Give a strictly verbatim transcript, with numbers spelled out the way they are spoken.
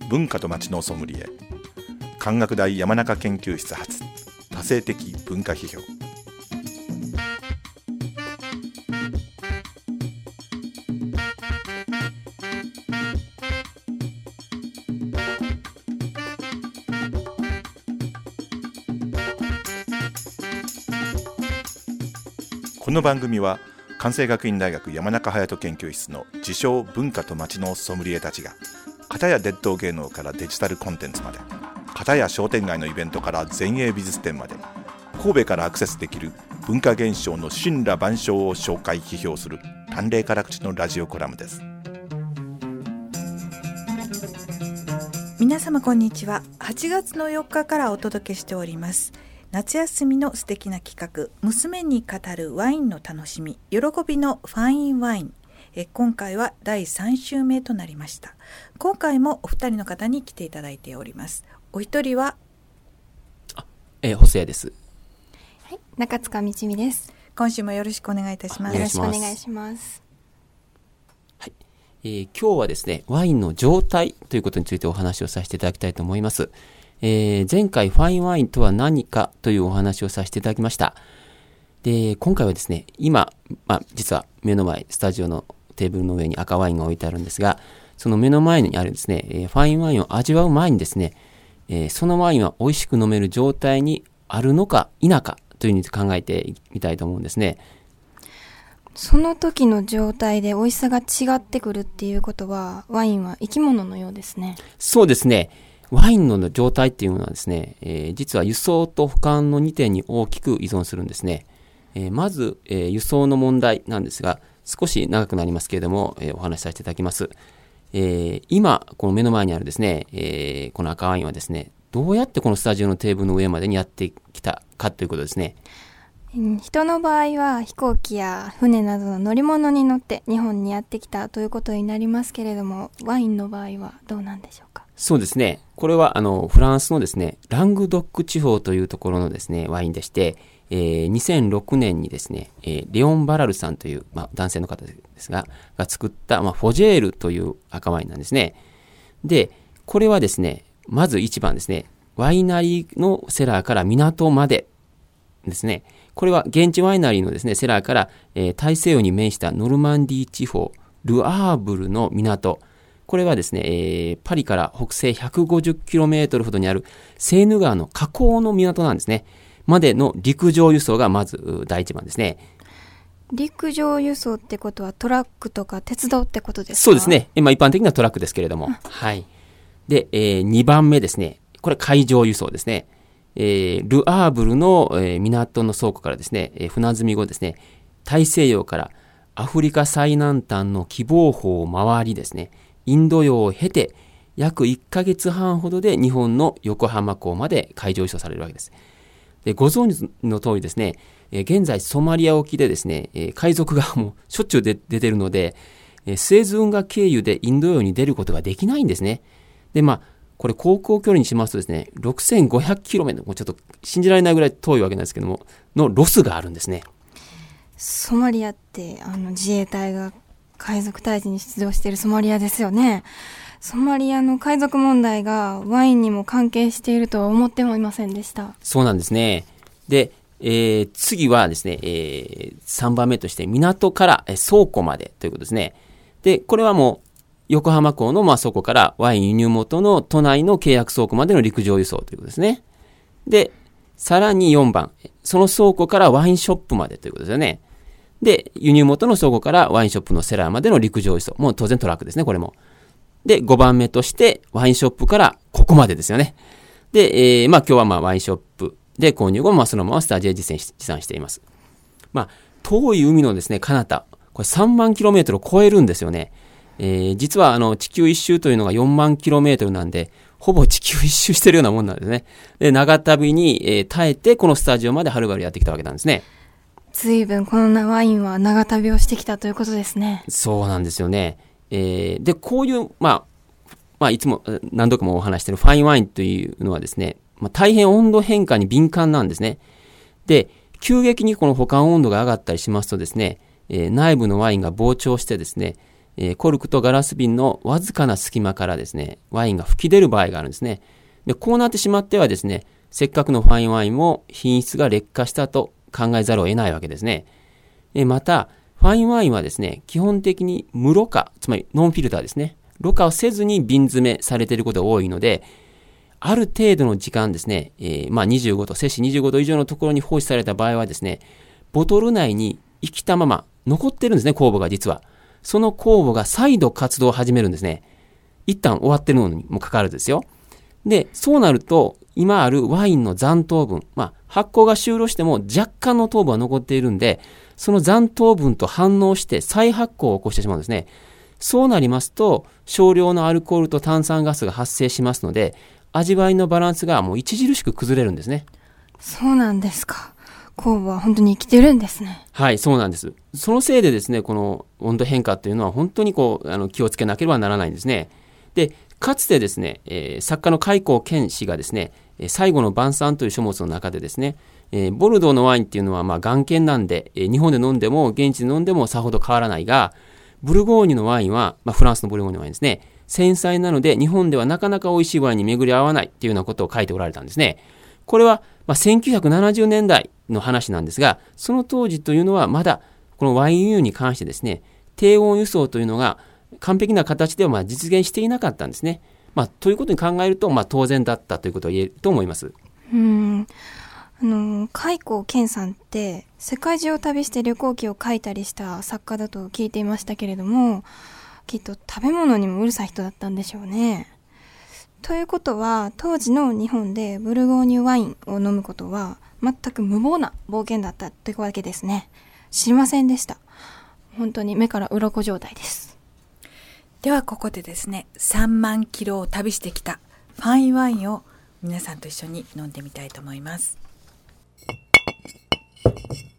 文化と街のソムリエ、関学大山中研究室発多性的文化批評。この番組は関西学院大学山中隼人研究室の自称文化と街のソムリエたちが、片や伝統芸能からデジタルコンテンツまで、片や商店街のイベントから前衛美術展まで、神戸からアクセスできる文化現象の森羅万象を紹介批評する淡麗辛口のラジオコラムです。 皆様こんにちは。はちがつのよっかからお届けしております夏休みの素敵な企画、娘に語るワインの楽しみ、喜びのファインワイン。え今回はだいさん週目となりました。今回もお二人の方に来ていただいております。お一人はあ、えー、細谷です。 はい、中塚みちみです。 今週もよろしくお願いいたします。 よろしくお願いします。 はい、えー、今日はですね、ワインの状態ということについてお話をさせていただきたいと思います。えー、前回ファインワインとは何かというお話をさせていただきました。で、今回はですね、今、まあ、実は目の前、スタジオのテーブルの上に赤ワインが置いてあるんですが、その目の前にあるですね、えー、ファインワインを味わう前にですね、えー、そのワインは美味しく飲める状態にあるのか否かというふうに考えてみたいと思うんですね。 その時の状態で美味しさが違ってくるっていうことは、ワインは生き物のようですね。 そうですね。ワインの状態っていうのはですね、えー、実は輸送と保管のにてんに大きく依存するんですね。えー、まず、えー、輸送の問題なんですが、少し長くなりますけれども、えー、お話しさせていただきます。えー、今、この目の前にあるですね、えー、この赤ワインはですね、どうやってこのスタジオのテーブルの上までにやってきたかということですね。 人の場合は飛行機や船などの乗り物に乗って日本にやってきたということになりますけれども、ワインの場合はどうなんでしょうか。 そうですね。これはあのフランスのですね、ラングドック地方というところのですね、ワインでして、えー、にせんろくねんにですね、えー、レオン・バラルさんという、まあ、男性の方ですが、が作った、まあ、フォジェールという赤ワインなんですね。で、これはですね、まず一番ですね、ワイナリーのセラーから港までですね、これは現地ワイナリーのですね、セラーから、えー、大西洋に面したノルマンディー地方、ルアーブルの港、これはですね、えー、パリから北西 ひゃくごじゅっキロメートル ほどにあるセーヌ川の河口の港なんですね。までの陸上輸送がまず第一番ですね。 陸上輸送ってことはトラックとか鉄道ってことですか？ そうですね。まあ、一般的なトラックですけれども。はい。で、えー、にばんめですね。これ海上輸送ですね。えー、ルアーブルの、えー、港の倉庫からですね、えー、船積み後ですね、大西洋からアフリカ最南端の喜望峰を回りですね、インド洋を経て約いっかげつはんほどで日本の横浜港まで海上輸送されるわけです。で、ご存知の通りですね、えー、現在ソマリア沖でですね、えー、海賊がもうしょっちゅうで出てるので、えー、スエズ運河経由でインド洋に出ることができないんですね。で、まあ、これ航行距離にしますとですね、ろくせんごひゃくキロメートル、もうちょっと信じられないぐらい遠いわけなんですけども、のロスがあるんですね。 ソマリアってあの自衛隊が海賊退治に出動しているソマリアですよね。ソマリアの海賊問題がワインにも関係しているとは思ってもいませんでした。 そうなんですね。で、えー、次はですね、えー、さんばんめとして港から倉庫までということですね。で、これはもう横浜港のまあ倉庫からワイン輸入元の都内の契約倉庫までの陸上輸送ということですね。で、さらによんばん、その倉庫からワインショップまでということですよね。で、輸入元の倉庫からワインショップのセラーまでの陸上輸送。もう当然トラックですね、これも。で、ごばんめとして、ワインショップからここまでですよね。で、えー、まあ今日はまあワインショップで購入後、まあそのままスタジオで持参しています。まあ、遠い海のですね、彼方、これさんまんキロメートルを超えるんですよね。えー、実はあの地球一周というのがよんまんキロメートルなんで、ほぼ地球一周してるようなもんなんですね。で、長旅に、えー、耐えて、このスタジオまではるばるやってきたわけなんですね。 随分このワインは長旅をしてきたということですね。 そうなんですよね。えー、で、こういう、まあ、まあ、いつも何度かもお話しているファインワインというのはですね、まあ、大変温度変化に敏感なんですね。で、急激にこの保管温度が上がったりしますとですね、えー、内部のワインが膨張してですね、 えー、コルクとガラス瓶のわずかな隙間からですね、ワインが吹き出る場合があるんですね。で、こうなってしまってはですね、せっかくのファインワインも品質が劣化したと考えざるを得ないわけですね。で、また、ファインワインはですね、基本的に無ろ過、つまりノンフィルターですね。ろ過をせずに瓶詰めされていることが多いので、ある程度の時間ですね、えー、まあにじゅうごど、摂氏にじゅうごど以上のところに放置された場合はですね、ボトル内に生きたまま残ってるんですね、酵母が実は。その酵母が再度活動を始めるんですね。一旦終わってるのにもかかわらずですよ。で、そうなると、今あるワインの残糖分、まあ発酵が終了しても若干の糖分は残っているんで、その残糖分と反応して再発酵を起こしてしまうんですね。そうなりますと、少量のアルコールと炭酸ガスが発生しますので、味わいのバランスがもう著しく崩れるんですね。 そうなんですか。酵母は本当に生きてるんですね。 はい、そうなんです。そのせいでですね、この温度変化というのは本当にこうあの気をつけなければならないんですね。で、かつてですね、えー、作家の開高健氏がですね、最後の晩餐という書物の中でですね、えー、ボルドーのワインっていうのはまあ岩塩なんで、えー、日本で飲んでも現地で飲んでもさほど変わらないが、ブルゴーニュのワインは、まあ、フランスのブルゴーニュのワインですね、繊細なので日本ではなかなか美味しいワインに巡り合わないっていうようなことを書いておられたんですね。これは、まあ、せんきゅうひゃくななじゅうねんだいの話なんですが、その当時というのはまだこのワイン輸入に関してですね、低温輸送というのが完璧な形ではまあ実現していなかったんですね。まあ、ということに考えると、まあ、当然だったということを言えると思います。 うーんあの開高健さんって世界中を旅して旅行記を書いたりした作家だと聞いていましたけれども、きっと食べ物にもうるさい人だったんでしょうね。ということは当時の日本でブルゴーニュワインを飲むことは全く無謀な冒険だったというわけですね。知りませんでした。本当に目から鱗状態です。 ではここでですね、さんまんキロを旅してきたファインワインを皆さんと一緒に飲んでみたいと思います。